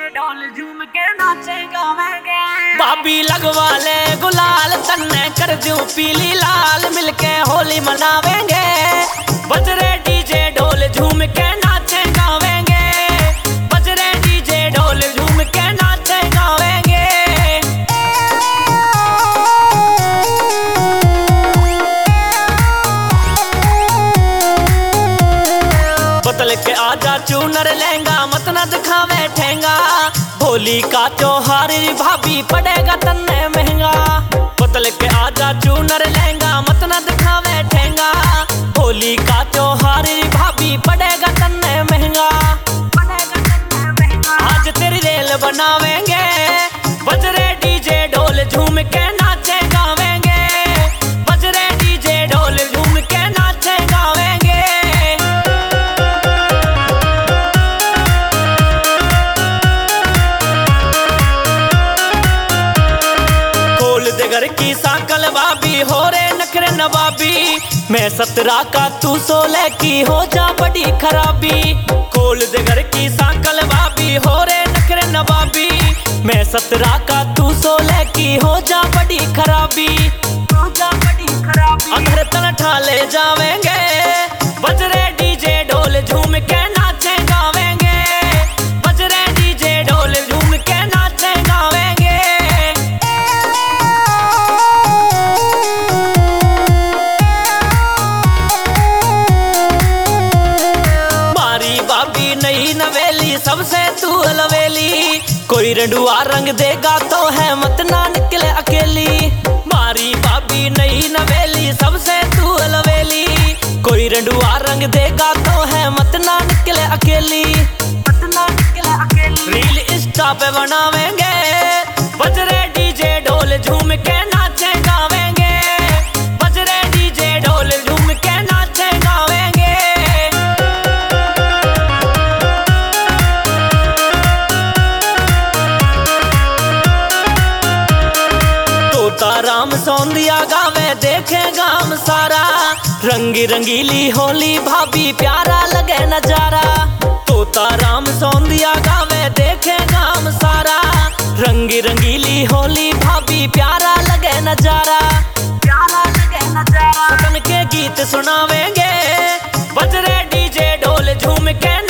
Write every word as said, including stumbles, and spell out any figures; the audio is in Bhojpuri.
ढोल झूम के नाचे गावेंगे। भाभी लगवा ले गुलाल तन्ने कर दूं पीली लाल, मिलके होली मनावेंगे। बजरे डीजे ढोल झूम के नाचे गावेंगे। बजरे डीजे ढोल झूम के नाचे गावेंगे। बदल के आजा चूनर लहंगा मत न दिखावे ठेंगा, होली का त्योहार भाभी पड़ेगा तन्ने महंगा। बदल के आजा चूनर लहंगा मत न दिखावे ठेंगा, होली का त्योहार भाभी पड़ेगा तन्ने महंगा। आज तेरी रेल बनावेंगे। बजरे डीजे ढोल झूम के नाचे गावेंगे। बजरे डीजे ढोल झूम के नाचे गावेंगे। दे घर की साकल भाभी हो रे नखरे नवाबी, मैं सत्रह का तू सोलह की हो जा बड़ी खराबी। खोल दे घर की साकल भाभी हो रे नखरे नवाबी, मैं सत्रह का तू सोलह की हो जा बड़ी खराबी। अंधर तन ठाले जावेंगे। बजरे डीजे ढोल झूम के नाचे गावेंगे। बजरे डीजे ढोल झूम के नाचे गावेंगे। भाभी नई नवेली सबसे तू अलवेली, कोई रंडुआ रंग देगा तो है मत ना निकले अकेली। मारी भाभी नई नवेली सबसे तू अलवेली, कोई रंडुआ रंग देगा तो है मत ना निकले अकेली। मत ना निकले अकेली। रील इंस्टा पे बनावेंगे। बजरे डीजे ढोल झूम के नाचे गावेंगे। बजरे डीजे ढोल झूम के नाचे गावेंगे। राम सौंदिया गावे देखे गाम सारा, रंगी रंगीली होली भाभी प्यारा लगे नजारा। तोता राम सौंदिया गावे देखे गाम सारा, रंगी रंगीली होली भाभी प्यारा लगे नजारा। प्यारा लगे नजारा। सपन के गीत सुनावेंगे। बजरे डीजे ढोल झूम के